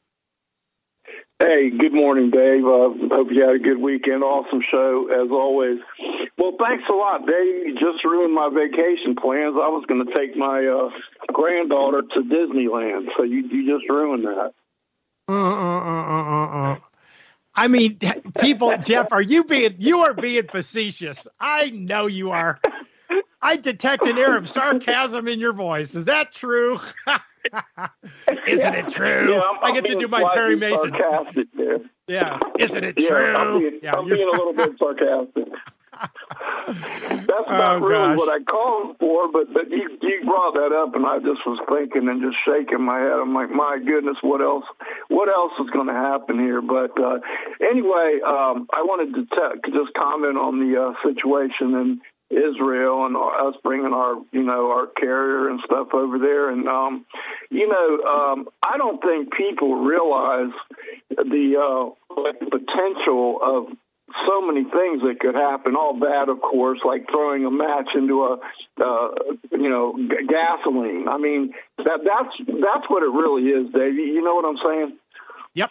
Hey, good morning, Dave. Uh, hope you had a good weekend. Awesome show, as always. Well, thanks a lot, Dave. You just ruined my vacation plans. I was going to take my uh, granddaughter to Disneyland, so you, you just ruined that. Uh, uh, uh, uh, uh. I mean, people, Jeff, are you being, you are being facetious. I know you are. I detect an air of sarcasm in your voice. Is that true? Isn't it true? Yeah, I'm, I get I'm to do my Perry Mason. Sarcastic there. Yeah. Isn't it yeah, true? I'm being, yeah, I'm being a little bit sarcastic. That's not oh, really gosh. what I called for, but, but you, you brought that up, and I just was thinking and just shaking my head. I'm like, my goodness, what else? What else is going to happen here? But uh, anyway, um, I wanted to t- just comment on the uh, situation in Israel and us bringing our, you know, our carrier and stuff over there. And, um, you know, um, I don't think people realize the, uh, like the potential of so many things that could happen, all bad, of course, like throwing a match into a, uh, you know, g- gasoline. I mean, that that's that's what it really is, Dave. You know what I'm saying? Yep.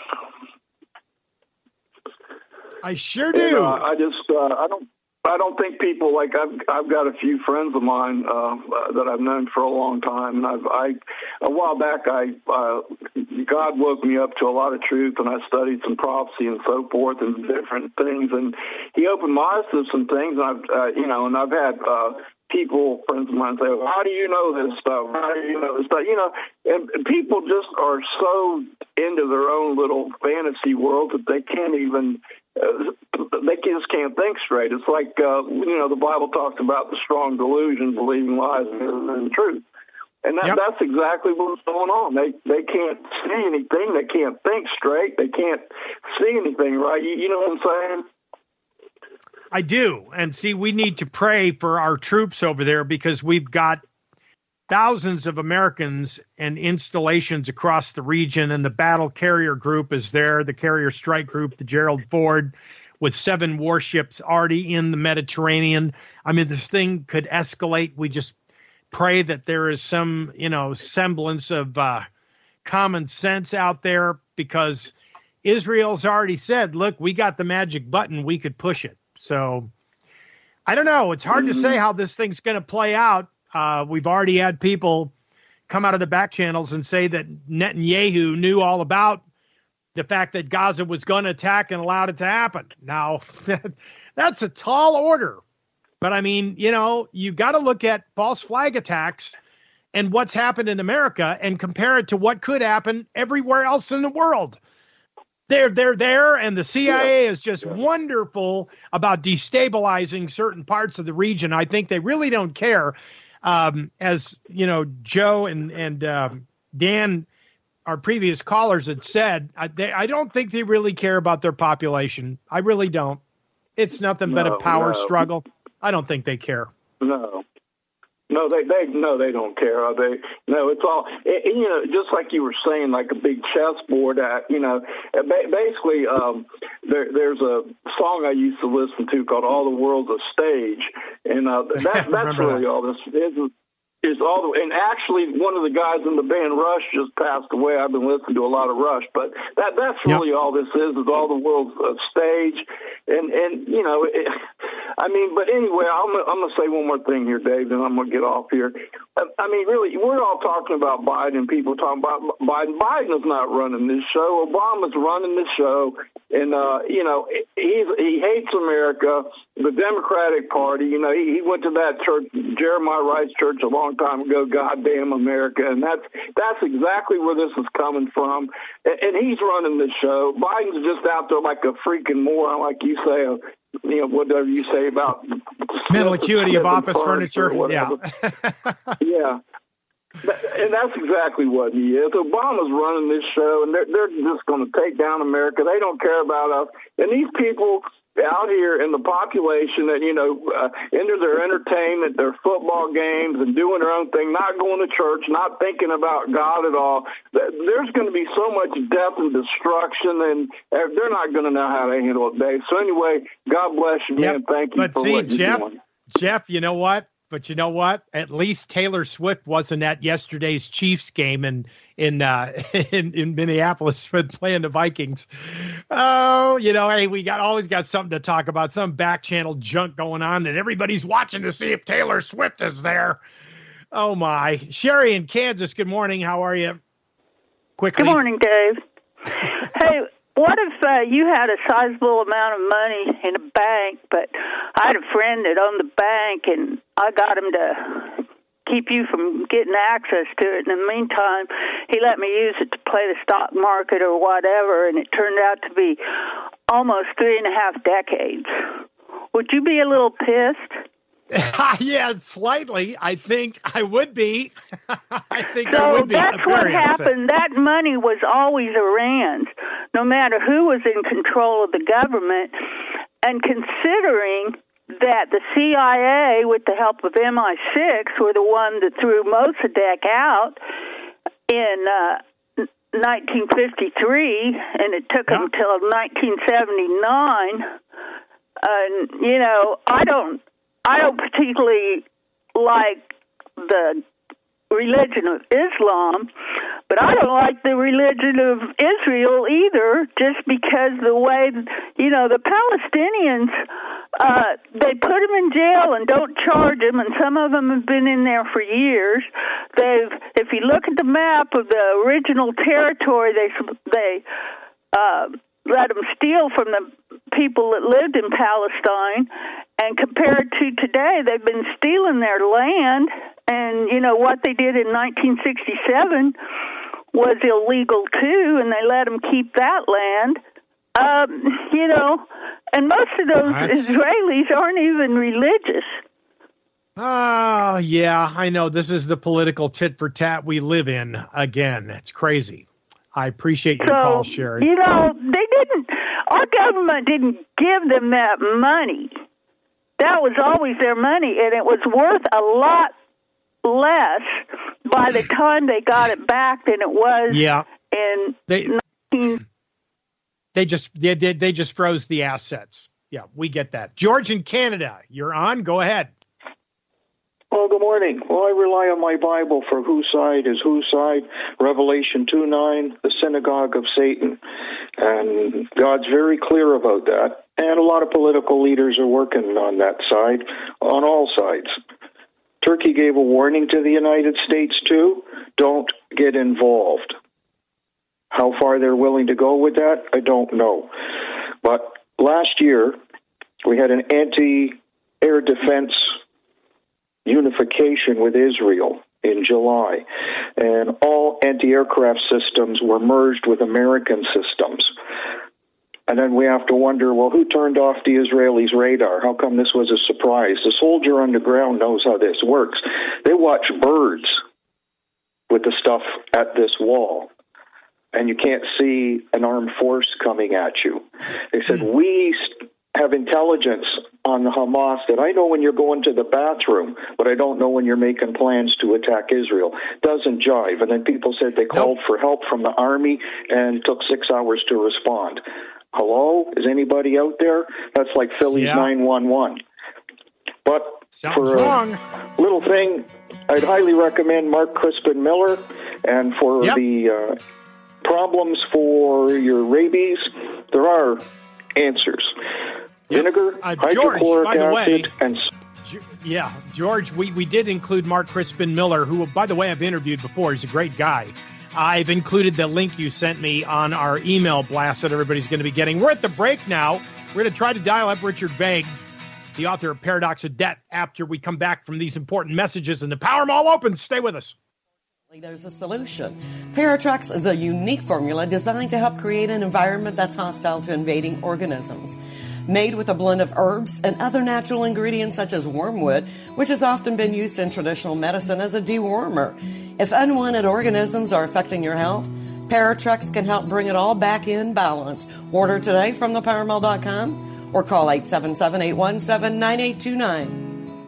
I sure do. And, uh, I just, uh, I don't. I don't think people like I've I've got a few friends of mine uh, that I've known for a long time, and I've I a while back I uh, God woke me up to a lot of truth, and I studied some prophecy and so forth and different things, and He opened my eyes to some things, and I've uh, you know, and I've had uh, people, friends of mine, say, well, "How do you know this stuff? How do you know this stuff?" You know, and, and people just are so into their own little fantasy world that they can't even. Uh, they just can't think straight. It's like, uh, you know, the Bible talks about the strong delusion, believing lies and the truth. And that, yep. that's exactly what's going on. They they can't see anything. They can't think straight. They can't see anything right. You, you know what I'm saying? I do. And see, we need to pray for our troops over there because we've got thousands of Americans and installations across the region, and the battle carrier group is there, the carrier strike group, the Gerald Ford, with seven warships already in the Mediterranean. I mean, this thing could escalate. We just pray that there is some, you know, semblance of uh, common sense out there, because Israel's already said, look, we got the magic button. We could push it. So I don't know. It's hard mm-hmm. to say how this thing's going to play out. Uh, we've already had people come out of the back channels and say that Netanyahu knew all about the fact that Gaza was going to attack and allowed it to happen. Now, that's a tall order. But, I mean, you know, you got to look at false flag attacks and what's happened in America and compare it to what could happen everywhere else in the world. They're they're there, and the C I A yeah. is just yeah. wonderful about destabilizing certain parts of the region. I think they really don't care. Um, as you know, Joe and and um, Dan, our previous callers, had said, I, they, I don't think they really care about their population. I really don't. It's nothing no, but a power no. struggle. I don't think they care. No. No, they they no, they don't care. They no, it's all it, you know. Just like you were saying, like a big chessboard. Uh, you know, basically, um, there, there's a song I used to listen to called "All the World's a Stage," and uh, that, that's really that. all this is. Is all the, and actually one of the guys in the band Rush just passed away. I've been listening to a lot of Rush, but that that's really yep. all this is is all the world's uh, stage, and and you know, it, I mean, but anyway, I'm I'm gonna say one more thing here, Dave, and I'm gonna get off here. I mean, really, we're all talking about Biden. People talking about Biden. Biden is not running this show. Obama's running this show, and uh, you know, he's he hates America. The Democratic Party, you know, he, he went to that church, Jeremiah Wright's church, a long time ago. Goddamn America, and that's that's exactly where this is coming from. And, and he's running the show. Biden's just out there like a freaking moron, like you say. You know, whatever you say about mental acuity of office furniture. Yeah, yeah. And that's exactly what he is. Obama's running this show, and they're they're just going to take down America. They don't care about us. And these people out here in the population that, you know, uh, into their entertainment, their football games, and doing their own thing, not going to church, not thinking about God at all. There's going to be so much death and destruction, and they're not going to know how to handle it, Dave. So anyway, God bless you, yep. man. Thank you but for see, what you're Jeff, doing. Jeff, you know what? But you know what? At least Taylor Swift wasn't at yesterday's Chiefs game in in uh, in, in Minneapolis with playing the Vikings. Oh, you know, hey, we got always got something to talk about, some back channel junk going on that everybody's watching to see if Taylor Swift is there. Oh my, Sherry in Kansas. Good morning. How are you? Quickly. Good morning, Dave. Hey. What if uh, you had a sizable amount of money in a bank, but I had a friend that owned the bank, and I got him to keep you from getting access to it. In the meantime, he let me use it to play the stock market or whatever, and it turned out to be almost three and a half decades. Would you be a little pissed? Yeah, slightly. I think I would be. I think so I would be. That's what happened. That money was always Iran's, no matter who was in control of the government. And considering that the C I A, with the help of M I six, were the one that threw Mossadegh out in uh, nineteen fifty-three, and it took yeah. them till nineteen seventy-nine. And, uh, you know, I don't... I don't particularly like the religion of Islam, but I don't like the religion of Israel either, just because the way, you know, the Palestinians, uh, they put them in jail and don't charge them, and some of them have been in there for years. They've, if you look at the map of the original territory, they, they, uh, let them steal from the people that lived in Palestine, and compared to today, they've been stealing their land, and, you know, what they did in nineteen sixty-seven was illegal, too, and they let them keep that land. Um, you know, and most of those That's... Israelis aren't even religious. Oh, yeah, I know. This is the political tit-for-tat we live in again. It's crazy. I appreciate your so, call, Sherry. You know, they didn't, our government didn't give them that money. That was always their money, and it was worth a lot less by the time they got it back than it was yeah. in they, nineteen They just they, they, they just froze the assets. Yeah, we get that. George in Canada, you're on. Go ahead. Well, good morning. Well, I rely on my Bible for whose side is whose side. Revelation two nine, the synagogue of Satan. And God's very clear about that. And a lot of political leaders are working on that side, on all sides. Turkey gave a warning to the United States, too. Don't get involved. How far they're willing to go with that, I don't know. But last year, we had an anti-air defense unification with Israel in July, and all anti-aircraft systems were merged with American systems. And then we have to wonder, well, who turned off the Israelis' radar? How come this was a surprise? The soldier on the ground knows how this works. They watch birds with the stuff at this wall, and you can't see an armed force coming at you. They said, we have intelligence on the Hamas that I know when you're going to the bathroom, but I don't know when you're making plans to attack Israel. Doesn't jive. And then people said they called nope. for help from the army and took six hours to respond. Hello? Is anybody out there? That's like Philly's yeah. nine one one. But Sounds for a wrong. little thing, I'd highly recommend Mark Crispin Miller. And for yep. the uh, problems for your rabies, there are answers. Yep. Vinegar, uh, George, hydrochloric by the acid, way, and... Yeah, George, we, we did include Mark Crispin Miller, who, by the way, I've interviewed before. He's a great guy. I've included the link you sent me on our email blast that everybody's going to be getting. We're at the break now. We're going to try to dial up Richard Begg, the author of Paradox of Debt, after we come back from these important messages. And the Power Mall opens. Stay with us. There's a solution. Paratrex is a unique formula designed to help create an environment that's hostile to invading organisms. Made with a blend of herbs and other natural ingredients such as wormwood, which has often been used in traditional medicine as a dewormer. If unwanted organisms are affecting your health, Paratrex can help bring it all back in balance. Order today from the power mall dot com or call eight seven seven, eight one seven, nine eight two nine.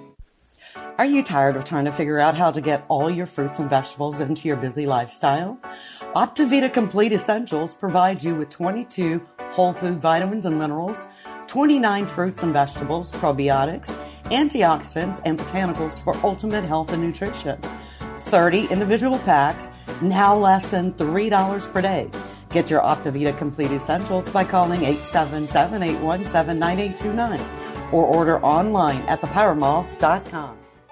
Are you tired of trying to figure out how to get all your fruits and vegetables into your busy lifestyle? Optivita Complete Essentials provides you with twenty-two whole food vitamins and minerals, twenty-nine fruits and vegetables, probiotics, antioxidants, and botanicals for ultimate health and nutrition. thirty individual packs, now less than three dollars per day. Get your Optivita Complete Essentials by calling eight seven seven, eight one seven, nine eight two nine or order online at the power mall dot com.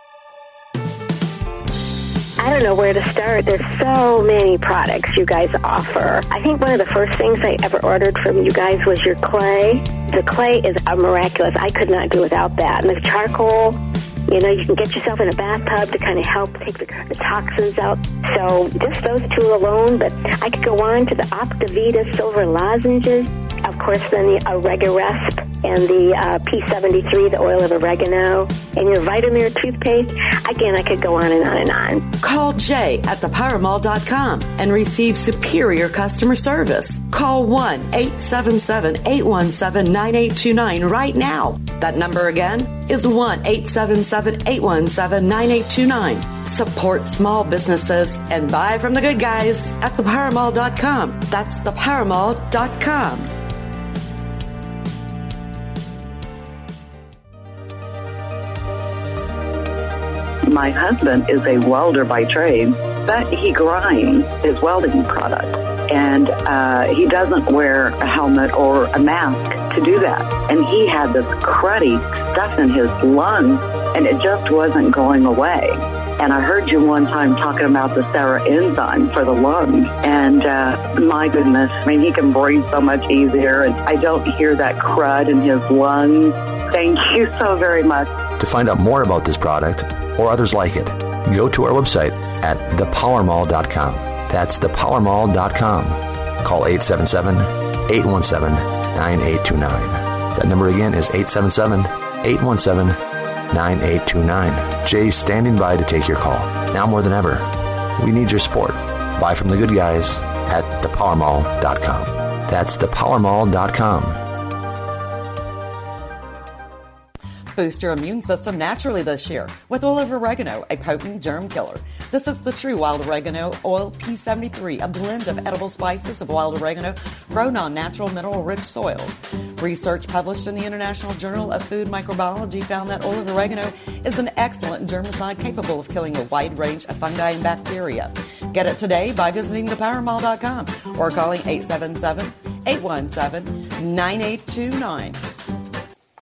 I don't know where to start. There's so many products you guys offer. I think one of the first things I ever ordered from you guys was your clay. The clay is a miraculous. I could not do without that. And the charcoal, you know, you can get yourself in a bathtub to kind of help take the, the toxins out. So just those two alone, but I could go on to the Optivita Silver Lozenges. Of course, then the Oregaresp and the uh, P seventy-three, the oil of oregano, and your Vitamir toothpaste. Again, I could go on and on and on. Call Jay at the power mall dot com and receive superior customer service. Call one eight seven seven, eight one seven, nine eight two nine right now. That number again is one eight seven seven, eight one seven, nine eight two nine. Support small businesses and buy from the good guys at the power mall dot com. That's the power mall dot com. My husband is a welder by trade, but he grinds his welding product. And uh, he doesn't wear a helmet or a mask to do that. And he had this cruddy stuff in his lungs, and it just wasn't going away. And I heard you one time talking about the Sarah enzyme for the lungs. And uh, my goodness, I mean, he can breathe so much easier, and I don't hear that crud in his lungs. Thank you so very much. To find out more about this product or others like it, go to our website at the power mall dot com. That's the power mall dot com. Call eight seven seven, eight one seven, nine eight two nine. That number again is eight seven seven, eight one seven, nine eight two nine. Jay's standing by to take your call. Now more than ever, we need your support. Buy from the good guys at the power mall dot com. That's the power mall dot com. Boost your immune system naturally this year with oil of oregano, a potent germ killer. This is the true wild oregano oil P seventy-three, a blend of edible spices of wild oregano grown on natural mineral-rich soils. Research published in the International Journal of Food Microbiology found that oil of oregano is an excellent germicide capable of killing a wide range of fungi and bacteria. Get it today by visiting the power mall dot com or calling eight seven seven, eight one seven, nine eight two nine.